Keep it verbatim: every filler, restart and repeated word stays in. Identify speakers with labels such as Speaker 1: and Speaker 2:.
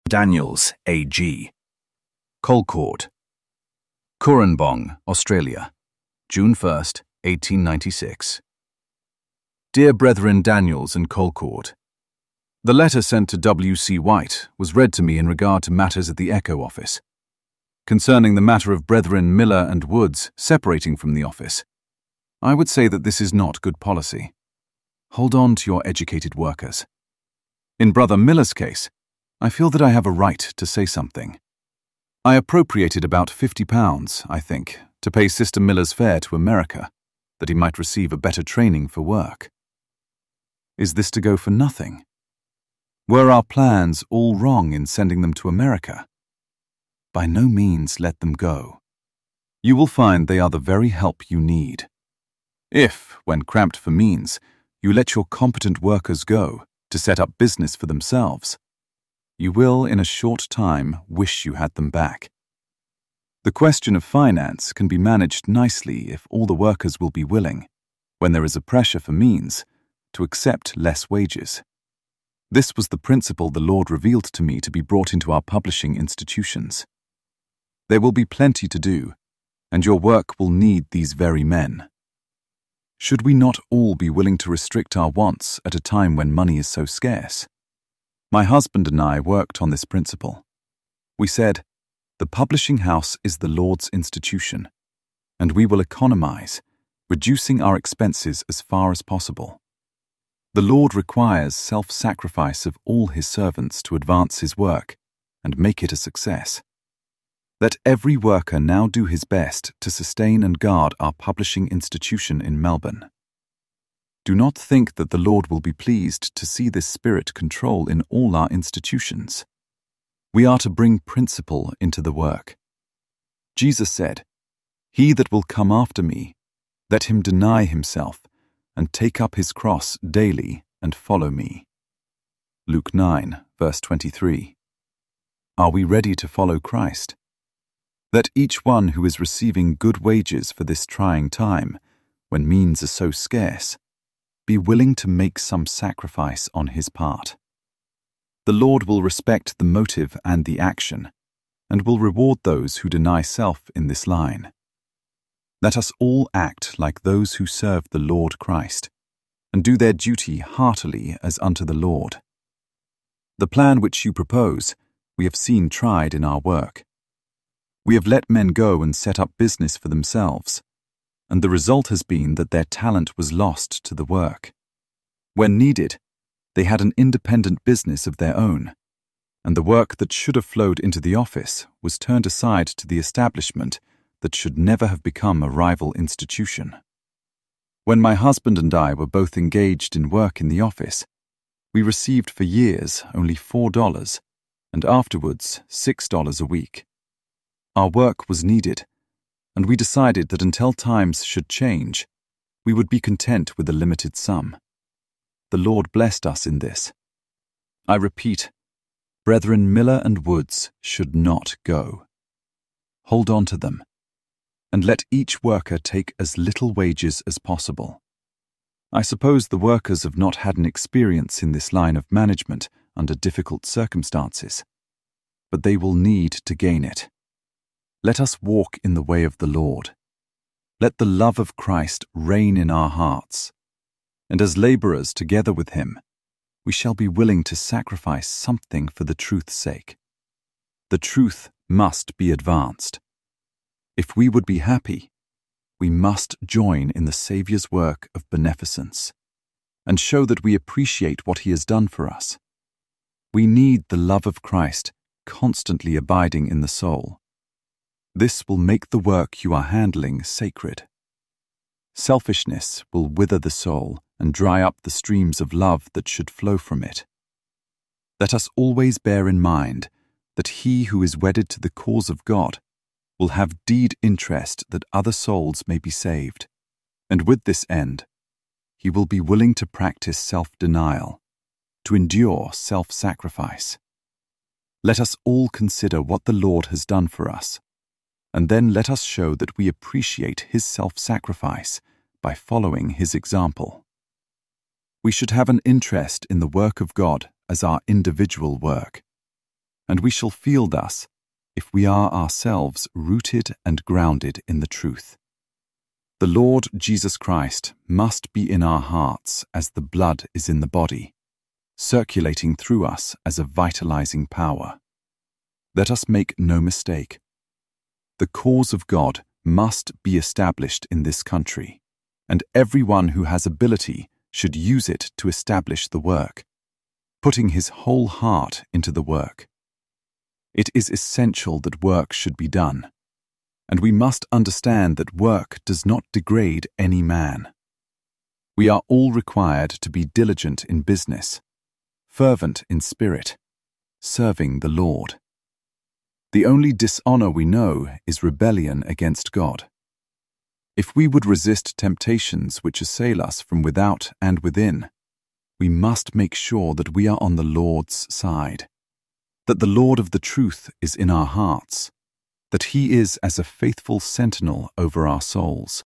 Speaker 1: Daniels, A G Colcord, Coranbong, Australia, June first, eighteen ninety-six. Dear Brethren Daniels and Colcord, the letter sent to W C White was read to me in regard to matters at the Echo office. Concerning the matter of Brethren Miller and Woods separating from the office, I would say that this is not good policy. Hold on to your educated workers. In Brother Miller's case, I feel that I have a right to say something. I appropriated about fifty pounds, I think, to pay Sister Miller's fare to America, that he might receive a better training for work. Is this to go for nothing? Were our plans all wrong in sending them to America? By no means let them go. You will find they are the very help you need. If, when cramped for means, you let your competent workers go to set up business for themselves, you will, in a short time, wish you had them back. The question of finance can be managed nicely if all the workers will be willing, when there is a pressure for means, to accept less wages. This was the principle the Lord revealed to me to be brought into our publishing institutions. There will be plenty to do, and your work will need these very men. Should we not all be willing to restrict our wants at a time when money is so scarce? My husband and I worked on this principle. We said, the publishing house is the Lord's institution, and we will economize, reducing our expenses as far as possible. The Lord requires self-sacrifice of all his servants to advance his work and make it a success. Let every worker now do his best to sustain and guard our publishing institution in Melbourne. Do not think that the Lord will be pleased to see this spirit control in all our institutions. We are to bring principle into the work. Jesus said, "He that will come after me, let him deny himself, and take up his cross daily and follow me." Luke nine, verse twenty-three. Are we ready to follow Christ? Let each one who is receiving good wages for this trying time, when means are so scarce, be willing to make some sacrifice on his part. The Lord will respect the motive and the action, and will reward those who deny self in this line. Let us all act like those who serve the Lord Christ, and do their duty heartily as unto the Lord. The plan which you propose, we have seen tried in our work. We have let men go and set up business for themselves, and the result has been that their talent was lost to the work. When needed, they had an independent business of their own, and the work that should have flowed into the office was turned aside to the establishment that should never have become a rival institution. When my husband and I were both engaged in work in the office, we received for years only four dollars, and afterwards six dollars a week. Our work was needed, and we decided that until times should change, we would be content with a limited sum. The Lord blessed us in this. I repeat, Brethren Miller and Woods should not go. Hold on to them, and let each worker take as little wages as possible. I suppose the workers have not had an experience in this line of management under difficult circumstances, but they will need to gain it. Let us walk in the way of the Lord. Let the love of Christ reign in our hearts, and as laborers together with him, we shall be willing to sacrifice something for the truth's sake. The truth must be advanced. If we would be happy, we must join in the Saviour's work of beneficence and show that we appreciate what he has done for us. We need the love of Christ constantly abiding in the soul. This will make the work you are handling sacred. Selfishness will wither the soul and dry up the streams of love that should flow from it. Let us always bear in mind that he who is wedded to the cause of God will have deed interest that other souls may be saved, and with this end, he will be willing to practice self-denial, to endure self-sacrifice. Let us all consider what the Lord has done for us, and then let us show that we appreciate his self-sacrifice by following his example. We should have an interest in the work of God as our individual work.
Speaker 2: and we shall feel thus if we are ourselves rooted and grounded in the truth. The Lord Jesus Christ must be in our hearts as the blood is in the body, circulating through us as a vitalizing power. Let us make no mistake. The cause of God must be established in this country, and everyone who has ability should use it to establish the work, putting his whole heart into the work. It is essential that work should be done, and we must understand that work does not degrade any man. We are all required to be diligent in business, fervent in spirit, serving the Lord. The only dishonor we know is rebellion against God. If we would resist temptations which assail us from without and within, we must make sure that we are on the Lord's side, that the Lord of the truth is in our hearts, that He is as a faithful sentinel over our souls.